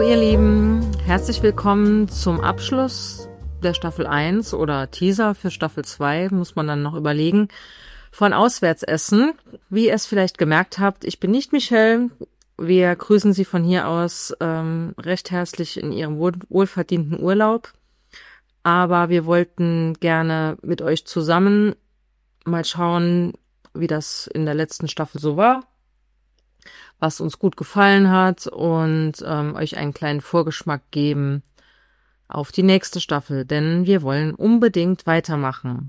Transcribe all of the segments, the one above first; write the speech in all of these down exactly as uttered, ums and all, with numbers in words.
ihr Lieben, herzlich willkommen zum Abschluss der Staffel eins oder Teaser für Staffel zwei, muss man dann noch überlegen, von Auswärtsessen. Wie ihr es vielleicht gemerkt habt, ich bin nicht Michelle. Wir grüßen Sie von hier aus ähm, recht herzlich in Ihrem wohl, wohlverdienten Urlaub. Aber wir wollten gerne mit euch zusammen mal schauen, wie das in der letzten Staffel so war, was uns gut gefallen hat und ähm, euch einen kleinen Vorgeschmack geben auf die nächste Staffel, denn wir wollen unbedingt weitermachen.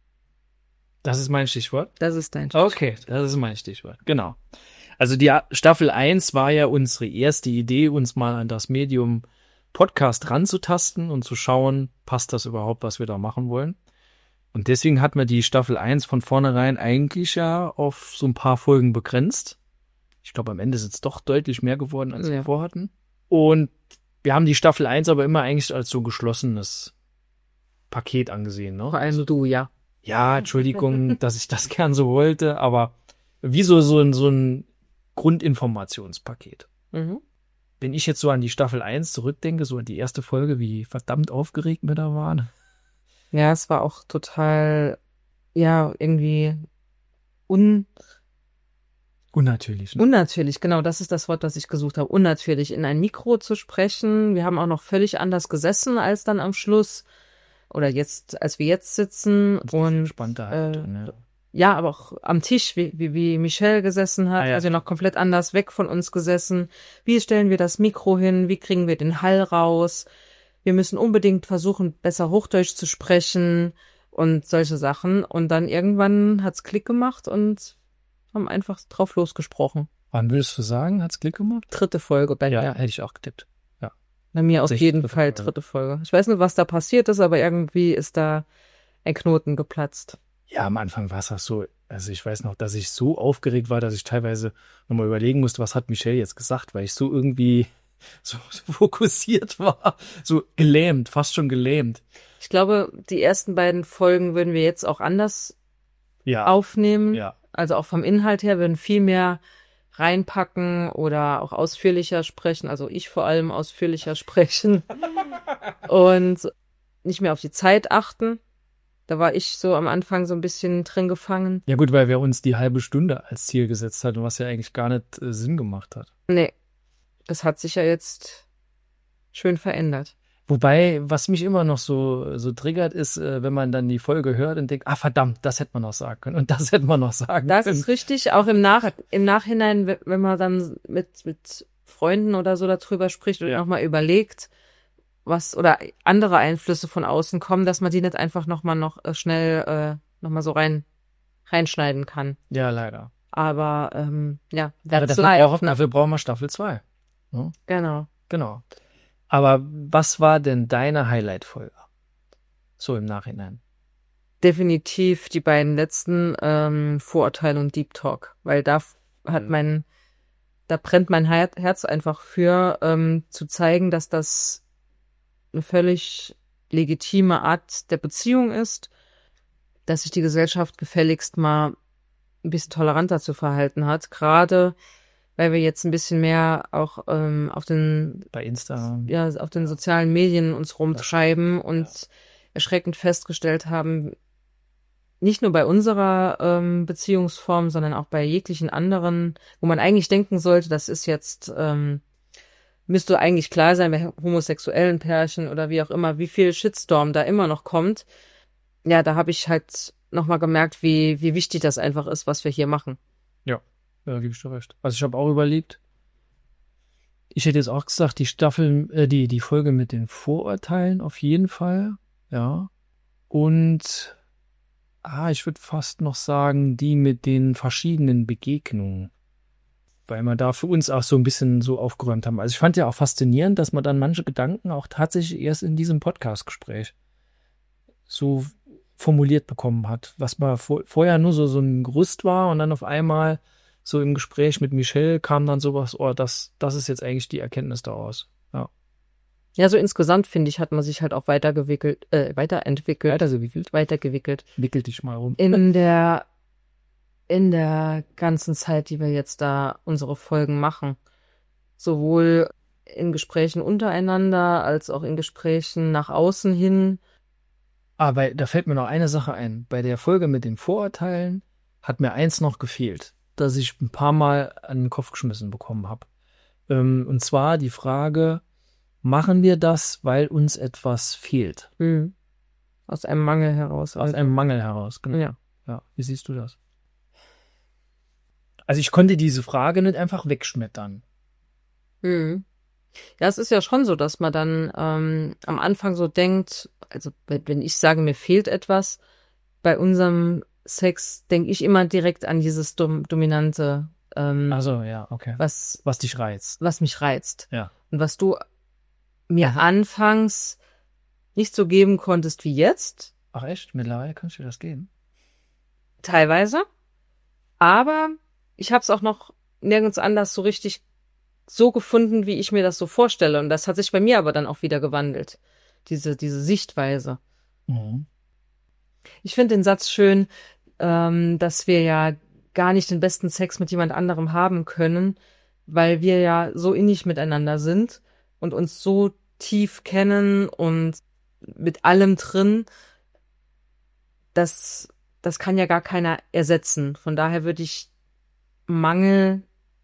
Das ist mein Stichwort? Das ist dein Stichwort. Okay, das ist mein Stichwort, genau. Also die Staffel eins war ja unsere erste Idee, uns mal an das Medium Podcast ranzutasten und zu schauen, passt das überhaupt, was wir da machen wollen. Und deswegen hat man die Staffel eins von vornherein eigentlich ja auf so ein paar Folgen begrenzt. Ich glaube, am Ende ist es doch deutlich mehr geworden, als Ja. wir vorhatten. Und wir haben die Staffel eins aber immer eigentlich als so geschlossenes Paket angesehen, ne? Vor allem du, ja. Ja, Entschuldigung, dass ich das gern so wollte, aber wie so, so ein, so ein Grundinformationspaket. Mhm. Wenn ich jetzt so an die Staffel eins zurückdenke, so an die erste Folge, wie verdammt aufgeregt wir da waren. Ja, es war auch total, ja, irgendwie un Unnatürlich. Ne? unnatürlich. Genau, das ist das Wort, das ich gesucht habe. Unnatürlich, in ein Mikro zu sprechen. Wir haben auch noch völlig anders gesessen als dann am Schluss. Oder jetzt, als wir jetzt sitzen. Und Spannender äh, halt, ne? ja, aber auch am Tisch, wie, wie, wie Michelle gesessen hat, Ah, ja. also noch komplett anders weg von uns gesessen. Wie stellen wir das Mikro hin? Wie kriegen wir den Hall raus? Wir müssen unbedingt versuchen, besser Hochdeutsch zu sprechen und solche Sachen. Und dann irgendwann hat's Klick gemacht und haben einfach drauf losgesprochen. Wann würdest du sagen, hat's Klick gemacht? Dritte Folge bei Ja, mir. hätte ich auch getippt. Bei mir auf Sechste jeden Fall Folge. dritte Folge. Ich weiß nicht, was da passiert ist, aber irgendwie ist da ein Knoten geplatzt. Ja, am Anfang war es auch so, also ich weiß noch, dass ich so aufgeregt war, dass ich teilweise nochmal überlegen musste, was hat Michelle jetzt gesagt, weil ich so irgendwie so, so fokussiert war, so gelähmt, fast schon gelähmt. Ich glaube, die ersten beiden Folgen würden wir jetzt auch anders Ja, aufnehmen. ja. Also auch vom Inhalt her würden viel mehr reinpacken oder auch ausführlicher sprechen. Also ich vor allem ausführlicher sprechen. Und nicht mehr auf die Zeit achten. Da war ich so am Anfang so ein bisschen drin gefangen. Ja gut, weil wir uns die halbe Stunde als Ziel gesetzt hatten, was ja eigentlich gar nicht äh, Sinn gemacht hat. Nee, das hat sich ja jetzt schön verändert. Wobei, was mich immer noch so so triggert, ist, äh, wenn man dann die Folge hört und denkt, ah verdammt, das hätte man noch sagen können und das hätte man noch sagen Das können. ist richtig, auch im, Nach im Nachhinein, we- wenn man dann mit, mit Freunden oder so darüber spricht und Ja. nochmal überlegt, was oder andere Einflüsse von außen kommen, dass man die nicht einfach nochmal noch äh, schnell äh, nochmal so rein reinschneiden kann. Ja, leider. Aber ähm, ja, Aber that's dafür, life. brauchen, dafür brauchen wir Staffel zwei. Ja, Genau. genau. Aber was war denn deine Highlight-Folge? So im Nachhinein. Definitiv die beiden letzten ähm, Vorurteil und Deep Talk, weil da f- hat Mhm. mein, da brennt mein Her- Herz einfach für, ähm, zu zeigen, dass das eine völlig legitime Art der Beziehung ist, dass sich die Gesellschaft gefälligst mal ein bisschen toleranter zu verhalten hat, gerade weil wir jetzt ein bisschen mehr auch ähm, auf den Bei Insta. ja, auf den sozialen Medien uns rumtreiben und erschreckend festgestellt haben, nicht nur bei unserer ähm, Beziehungsform, sondern auch bei jeglichen anderen, wo man eigentlich denken sollte, das ist jetzt, ähm, müsste eigentlich klar sein, bei homosexuellen Pärchen oder wie auch immer, wie viel Shitstorm da immer noch kommt. Ja, da habe ich halt nochmal gemerkt, wie, wie wichtig das einfach ist, was wir hier machen. Ja, ja, gebe ich dir recht. Also ich habe auch überlegt, ich hätte jetzt auch gesagt, die Staffel, äh, die, die Folge mit den Vorurteilen auf jeden Fall, ja. Und ah, ich würde fast noch sagen, die mit den verschiedenen Begegnungen. Weil wir da für uns auch so ein bisschen so aufgeräumt haben. Also ich fand ja auch faszinierend, dass man dann manche Gedanken auch tatsächlich erst in diesem Podcast-Gespräch so formuliert bekommen hat, was mal vor, vorher nur so, so ein Gerüst war und dann auf einmal so im Gespräch mit Michelle kam dann sowas, oh, das, das ist jetzt eigentlich die Erkenntnis daraus. Ja. Ja, so insgesamt, finde ich, hat man sich halt auch weitergewickelt, äh, weiterentwickelt, Weitergewickelt? weitergewickelt. Wickel dich mal rum. In der, in der ganzen Zeit, die wir jetzt da unsere Folgen machen. Sowohl in Gesprächen untereinander, als auch in Gesprächen nach außen hin. Aber da fällt mir noch eine Sache ein. Bei der Folge mit den Vorurteilen hat mir eins noch gefehlt, dass ich ein paar Mal an den Kopf geschmissen bekommen habe. Ähm, und zwar die Frage, machen wir das, weil uns etwas fehlt? Mhm. Aus einem Mangel heraus. Aus einem Mangel heraus, genau. Ja. Ja, wie siehst du das? Also ich konnte diese Frage nicht einfach wegschmettern. Mhm. Ja, es ist ja schon so, dass man dann ähm, am Anfang so denkt, also wenn wenn ich sage, mir fehlt etwas, bei unserem Sex denke ich immer direkt an dieses dom dominante, ähm, Also ja, okay. was Was dich reizt. was mich reizt. Ja. Und was du mir Aha. anfangs nicht so geben konntest wie jetzt, Ach echt? Mittlerweile kannst du dir das geben? teilweise, aber ich habe es auch noch nirgends anders so richtig so gefunden, wie ich mir das so vorstelle. Und das hat sich bei mir aber dann auch wieder gewandelt, diese diese Sichtweise. Mhm. Ich finde den Satz schön, ähm, dass wir ja gar nicht den besten Sex mit jemand anderem haben können, weil wir ja so innig miteinander sind und uns so tief kennen und mit allem drin, das, das kann ja gar keiner ersetzen. Von daher würde ich Mangel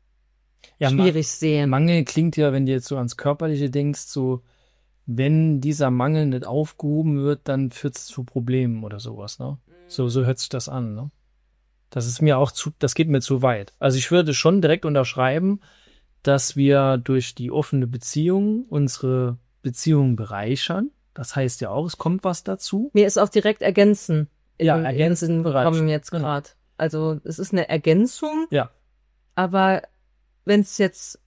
Ja, Ma- schwierig sehen. Mangel klingt ja, wenn du jetzt so ans Körperliche denkst, so, wenn dieser Mangel nicht aufgehoben wird, dann führt es zu Problemen oder sowas, ne? So, so hört sich das an, ne? Das ist mir auch zu, das geht mir zu weit. Also ich würde schon direkt unterschreiben, dass wir durch die offene Beziehung unsere Beziehung bereichern. Das heißt ja auch, es kommt was dazu. Mir ist auch direkt ergänzen. Ja, in- ergänzen, in den Sinn bereitstellen. gekommen jetzt Genau. gerade. Also es ist eine Ergänzung, Ja, aber wenn es jetzt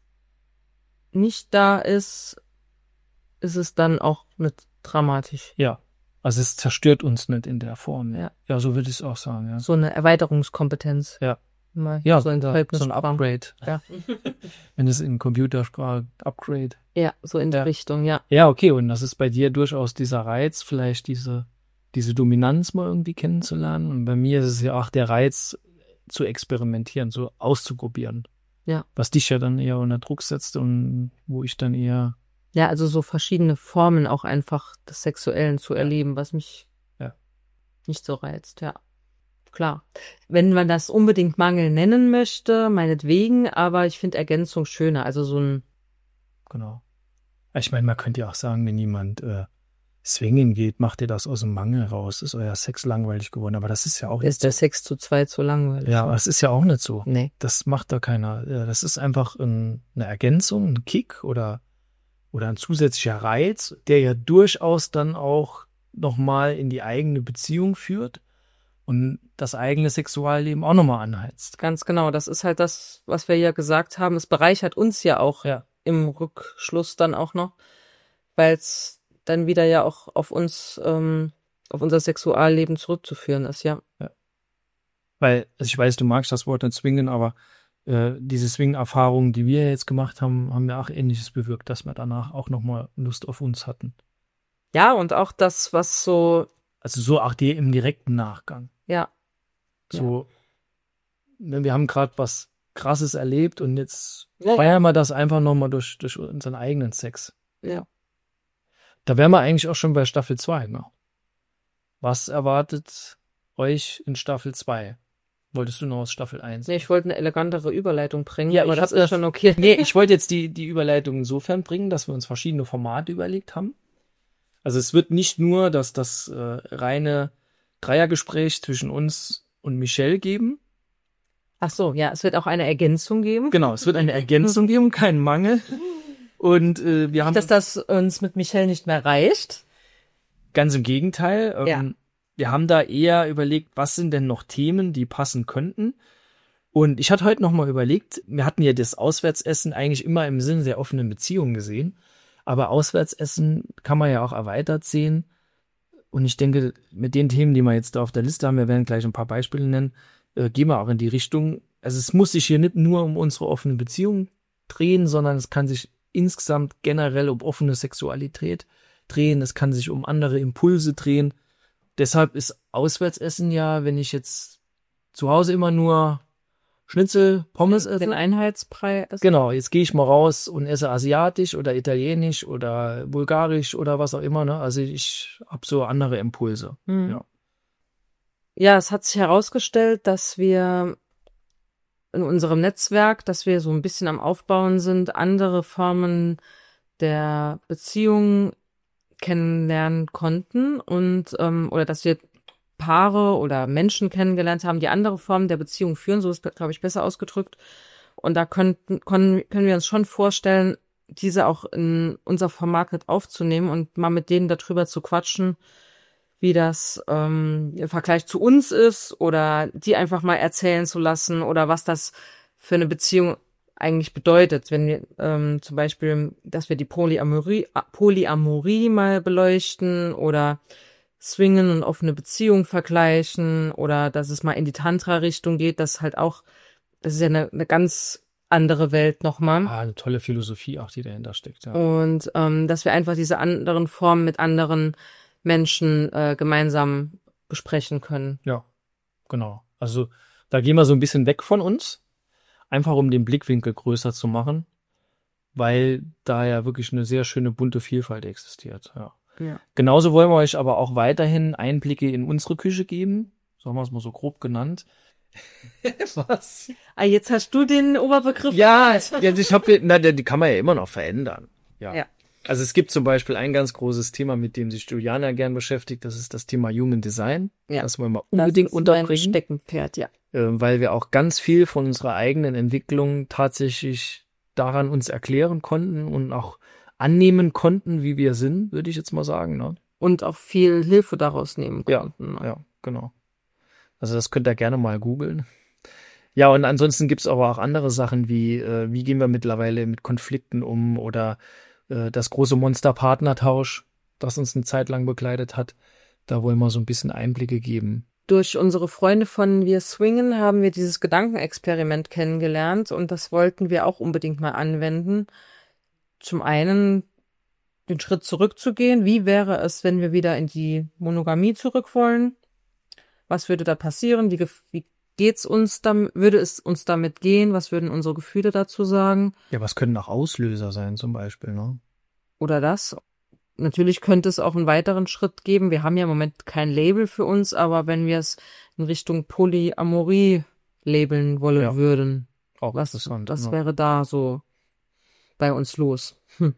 nicht da ist, ist es dann auch nicht dramatisch. ja. Also es zerstört uns nicht in der Form. Ja. Ja, so würde ich es auch sagen, ja. So eine Erweiterungskompetenz. Ja. Mal Ja, so in so ein Verhältnissprache. Upgrade. Ja. Wenn es in Computersprache Upgrade. Ja, so in Ja. der Richtung, ja. Ja, okay, und das ist bei dir durchaus dieser Reiz, vielleicht diese, diese Dominanz mal irgendwie kennenzulernen. Und bei mir ist es ja auch der Reiz, zu experimentieren, so auszuprobieren. Ja. Was dich ja dann eher unter Druck setzt und wo ich dann eher, Ja, also so verschiedene Formen auch einfach des Sexuellen zu Ja. erleben, was mich Ja. nicht so reizt, ja. Klar. Wenn man das unbedingt Mangel nennen möchte, meinetwegen, aber ich finde Ergänzung schöner. Also so ein, genau. Ich meine, man könnte ja auch sagen, wenn jemand äh, swingen geht, macht ihr das aus dem Mangel raus, ist euer Sex langweilig geworden. Aber das ist ja auch ist der Sex zu zweit so langweilig. Ja, aber es ist ja auch nicht so. Nee. Das macht da keiner. Ja, das ist einfach ein, eine Ergänzung, ein Kick oder, oder ein zusätzlicher Reiz, der ja durchaus dann auch nochmal in die eigene Beziehung führt und das eigene Sexualleben auch nochmal anheizt. Ganz genau. Das ist halt das, was wir ja gesagt haben. Es bereichert uns ja auch Ja. im Rückschluss dann auch noch, weil es dann wieder ja auch auf uns, ähm, auf unser Sexualleben zurückzuführen ist, ja. Weil, also ich weiß, du magst das Wort nicht swingen, aber äh, diese Swing-Erfahrungen, die wir jetzt gemacht haben, haben ja auch Ähnliches bewirkt, dass wir danach auch nochmal Lust auf uns hatten. Ja, und auch das, was so, Also so auch die im direkten Nachgang. ja, So, ne, wir haben gerade was Krasses erlebt und jetzt Ja, ja. feiern wir das einfach nochmal durch, durch unseren eigenen Sex. ja. Da wären wir eigentlich auch schon bei Staffel zwei. Ne? Was erwartet euch in Staffel zwei? Wolltest du noch aus Staffel eins? Nee, ich wollte eine elegantere Überleitung bringen, Ja, aber ich das hab ist das- schon okay. Nee, ich wollte jetzt die, die Überleitung insofern bringen, dass wir uns verschiedene Formate überlegt haben. Also es wird nicht nur das, das äh, reine Dreiergespräch zwischen uns und Michelle geben. Ach so, ja, es wird auch eine Ergänzung geben. Genau, es wird eine Ergänzung geben, keinen Mangel. Und äh, wir haben Dass das uns mit Michelle nicht mehr reicht. ganz im Gegenteil. Ähm, Ja. Wir haben da eher überlegt, was sind denn noch Themen, die passen könnten. Und ich hatte heute noch mal überlegt, wir hatten ja das Auswärtsessen eigentlich immer im Sinne der offenen Beziehung gesehen. Aber Auswärtsessen kann man ja auch erweitert sehen. Und ich denke, mit den Themen, die wir jetzt da auf der Liste haben, wir werden gleich ein paar Beispiele nennen, äh, gehen wir auch in die Richtung. Also es muss sich hier nicht nur um unsere offene Beziehung drehen, sondern es kann sich insgesamt generell um offene Sexualität drehen. Es kann sich um andere Impulse drehen. Deshalb ist Auswärtsessen ja, wenn ich jetzt zu Hause immer nur Schnitzel, Pommes essen. Den Einheitsbrei essen. Genau, jetzt gehe ich mal raus und esse asiatisch oder italienisch oder bulgarisch oder was auch immer. Ne? Also ich habe so andere Impulse. Mhm. Ja. Ja, es hat sich herausgestellt, dass wir in unserem Netzwerk, dass wir so ein bisschen am Aufbauen sind, andere Formen der Beziehung kennenlernen konnten und ähm, oder dass wir Paare oder Menschen kennengelernt haben, die andere Formen der Beziehung führen, so ist, glaube ich, besser ausgedrückt. Und da könnten, können, können wir uns schon vorstellen, diese auch in unser Format mit aufzunehmen und mal mit denen darüber zu quatschen, wie das ähm, im Vergleich zu uns ist oder die einfach mal erzählen zu lassen oder was das für eine Beziehung eigentlich bedeutet, wenn wir ähm, zum Beispiel, dass wir die Polyamorie, Polyamorie mal beleuchten oder Swingen und offene Beziehung vergleichen oder dass es mal in die Tantra-Richtung geht, das halt auch, das ist ja eine, eine ganz andere Welt nochmal. Ah, eine tolle Philosophie auch, die dahinter steckt. Ja. Und ähm, dass wir einfach diese anderen Formen mit anderen Menschen äh, gemeinsam besprechen können. Ja, genau. Also da gehen wir so ein bisschen weg von uns, einfach um den Blickwinkel größer zu machen, weil da ja wirklich eine sehr schöne bunte Vielfalt existiert. Ja. Ja. Genauso wollen wir euch aber auch weiterhin Einblicke in unsere Küche geben, so haben wir es mal so grob genannt. Was? Ah, jetzt hast du den Oberbegriff. Ja, ja ich habe, na, die kann man ja immer noch verändern. Ja. Ja. Also es gibt zum Beispiel ein ganz großes Thema, mit dem sich Juliana gern beschäftigt, das ist das Thema Human Design. Ja. Das wollen wir unbedingt das ist unterbringen. mein Steckenpferd, ja. Äh, weil wir auch ganz viel von unserer eigenen Entwicklung tatsächlich daran uns erklären konnten und auch annehmen konnten, wie wir sind, würde ich jetzt mal sagen. Ne? Und auch viel Hilfe daraus nehmen Ja, konnten. ne? ja, genau. Also das könnt ihr gerne mal googeln. Ja, und ansonsten gibt's aber auch andere Sachen wie, äh, wie gehen wir mittlerweile mit Konflikten um oder äh, das große Monster-Partnertausch, das uns eine Zeit lang begleitet hat. Da wollen wir so ein bisschen Einblicke geben. Durch unsere Freunde von Wir Swingen haben wir dieses Gedankenexperiment kennengelernt und das wollten wir auch unbedingt mal anwenden. Zum einen den Schritt zurückzugehen. Wie wäre es, wenn wir wieder in die Monogamie zurück wollen? Was würde da passieren? Wie, gef- wie geht's uns damit? Würde es uns damit gehen? Was würden unsere Gefühle dazu sagen? Ja, was können auch Auslöser sein zum Beispiel, ne? Oder das? Natürlich könnte es auch einen weiteren Schritt geben. Wir haben ja im Moment kein Label für uns, aber wenn wir es in Richtung Polyamorie labeln wollen Ja. würden, Auch was, interessant. was ja. wäre da so bei uns los? Hm.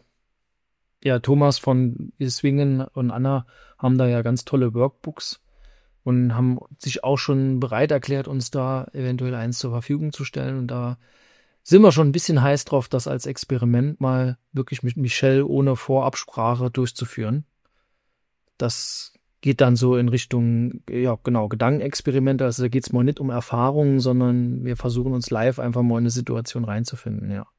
Ja, Thomas von Swingen und Anna haben da ja ganz tolle Workbooks und haben sich auch schon bereit erklärt, uns da eventuell eins zur Verfügung zu stellen. Und da sind wir schon ein bisschen heiß drauf, das als Experiment mal wirklich mit Michelle ohne Vorabsprache durchzuführen. Das geht dann so in Richtung, ja genau, Gedankenexperimente. Also da geht's mal nicht um Erfahrungen, sondern wir versuchen uns live einfach mal in eine Situation reinzufinden, ja.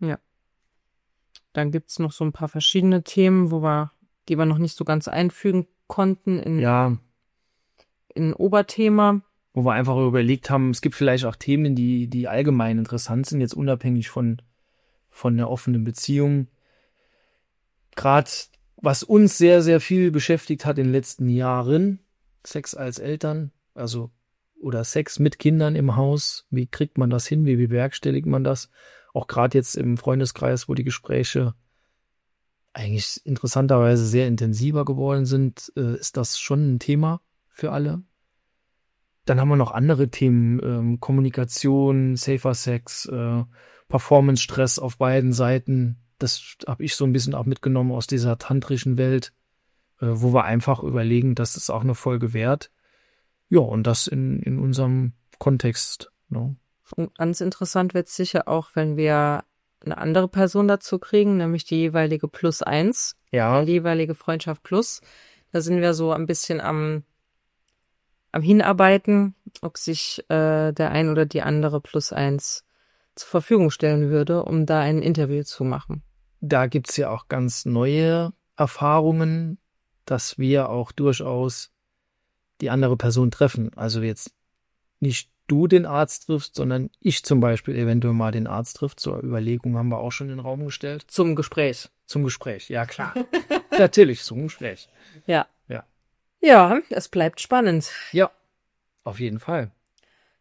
Dann gibt's noch so ein paar verschiedene Themen, wo wir, die wir noch nicht so ganz einfügen konnten in, Ja, in ein Oberthema. wo wir einfach überlegt haben, es gibt vielleicht auch Themen, die, die allgemein interessant sind, jetzt unabhängig von, von der offenen Beziehung. Gerade was uns sehr, sehr viel beschäftigt hat in den letzten Jahren, Sex als Eltern, also oder Sex mit Kindern im Haus, wie kriegt man das hin, wie bewerkstelligt man das? Auch gerade jetzt im Freundeskreis, wo die Gespräche eigentlich interessanterweise sehr intensiver geworden sind, äh, ist das schon ein Thema für alle. Dann haben wir noch andere Themen, ähm, Kommunikation, safer Sex, äh, Performance-Stress auf beiden Seiten. Das habe ich so ein bisschen auch mitgenommen aus dieser tantrischen Welt, äh, wo wir einfach überlegen, das ist auch eine Folge wert. Ja, und das in, in unserem Kontext. Ne? Und ganz interessant wird sicher auch, wenn wir eine andere Person dazu kriegen, nämlich die jeweilige Plus eins, Ja, die jeweilige Freundschaft Plus. Da sind wir so ein bisschen am, am Hinarbeiten, ob sich äh, der ein oder die andere Plus eins zur Verfügung stellen würde, um da ein Interview zu machen. da gibt's ja auch ganz neue Erfahrungen, dass wir auch durchaus die andere Person treffen. Also jetzt nicht du den Arzt triffst, sondern ich zum Beispiel eventuell mal den Arzt trifft. Zur Überlegung haben wir auch schon in den Raum gestellt. Zum Gespräch. Zum Gespräch, ja klar. Natürlich, zum Gespräch. Ja. Ja. Ja, es bleibt spannend. Ja, auf jeden Fall.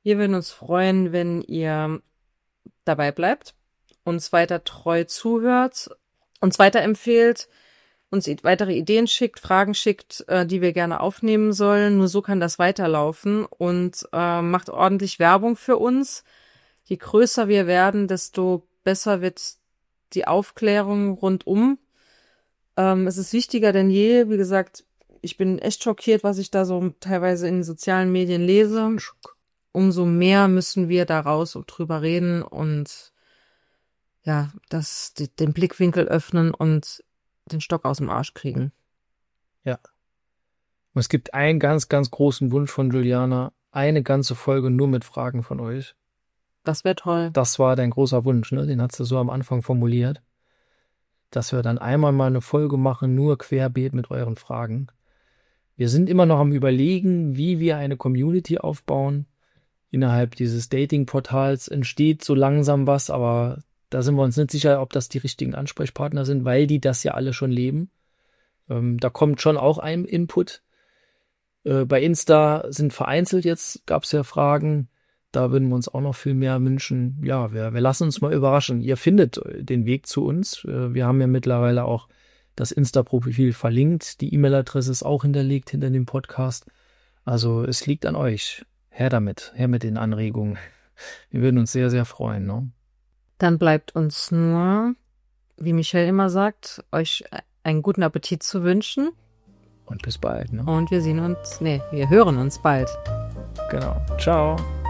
Wir würden uns freuen, wenn ihr dabei bleibt, uns weiter treu zuhört, uns weiterempfehlt, uns weitere Ideen schickt, Fragen schickt, äh, die wir gerne aufnehmen sollen. Nur so kann das weiterlaufen und äh, macht ordentlich Werbung für uns. Je größer wir werden, desto besser wird die Aufklärung rundum. Ähm, es ist wichtiger denn je. Wie gesagt, ich bin echt schockiert, was ich da so teilweise in den sozialen Medien lese. Umso mehr müssen wir da raus und drüber reden und ja, das, die, den Blickwinkel öffnen und den Stock aus dem Arsch kriegen. Ja. Und es gibt einen ganz, ganz großen Wunsch von Juliana. Eine ganze Folge nur mit Fragen von euch. Das wäre toll. Das war dein großer Wunsch, ne? Den hast du so am Anfang formuliert. Dass wir dann einmal mal eine Folge machen, nur querbeet mit euren Fragen. Wir sind immer noch am Überlegen, wie wir eine Community aufbauen. Innerhalb dieses Dating-Portals entsteht so langsam was, aber da sind wir uns nicht sicher, ob das die richtigen Ansprechpartner sind, weil die das ja alle schon leben. Ähm, da kommt schon auch ein Input. Äh, bei Insta sind vereinzelt jetzt, gab es ja Fragen. Da würden wir uns auch noch viel mehr wünschen. Ja, wir, wir lassen uns mal überraschen. Ihr findet den Weg zu uns. Äh, wir haben ja mittlerweile auch das Insta-Profil verlinkt. Die E-Mail-Adresse ist auch hinterlegt hinter dem Podcast. Also es liegt an euch. Her damit, her mit den Anregungen. Wir würden uns sehr, sehr freuen. Ne? Dann bleibt uns nur, wie Michelle immer sagt, euch einen guten Appetit zu wünschen. Und bis bald. Ne? Und wir sehen uns, nee, wir hören uns bald. Genau. Ciao.